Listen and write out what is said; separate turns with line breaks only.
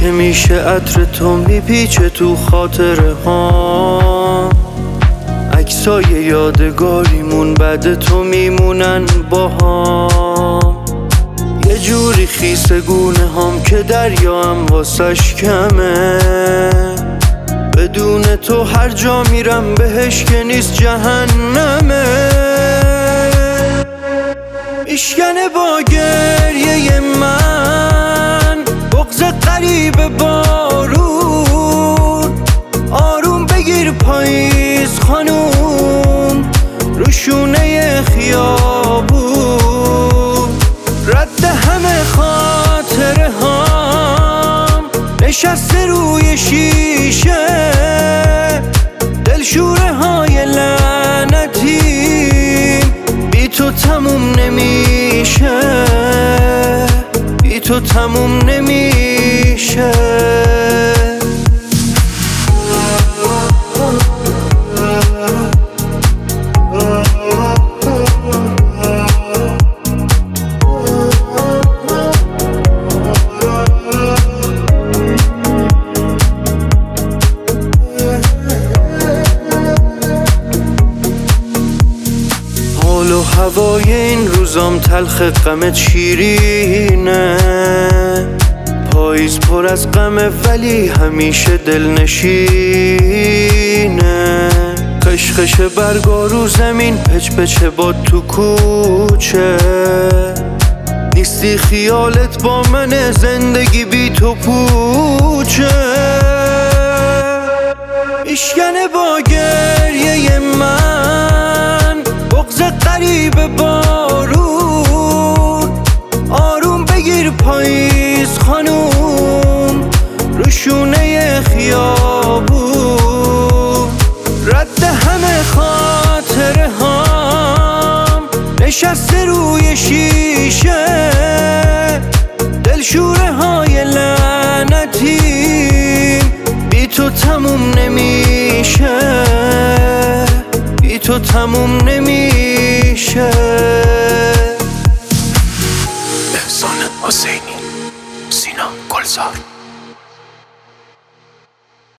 که میشه عطر تو میپیچه تو خاطره ها، عکسای یادگاریمون بعد تو میمونن با هم. یه جوری خیسه گونه هم که دریا هم واسش کمه، بدون تو هر جا میرم بهش که نیست جهنمه. میشکنه با گریه من بغض غریب بارون، آروم بگیر پاییز خانوم رو شونه خیابون. رد همه خاطره هام نشسته روی شیشه، دلشوره های لعنتیم بی تو تموم نمیشه، بی تو تموم نمیشه. حال و هوای این روزام تلخ، غمت شیرینه، پاییز پر از غمه ولی همیشه دلنشینه. خشخش برگا رو زمین، پچ پچه باد تو کوچه، نیستی خیالت با من، زندگی بی تو پوچه. میشکنه با گریه من بغض غریب بارون، آروم بگیر پاییز خانوم رو شونه خیابون. رد همه خاطره هام نشسته روی شیشه، دلشوره های لعنتیم بی تو تموم نمیشه، بی تو تموم نمیشه.
احسان حسینی، سینا گلزار.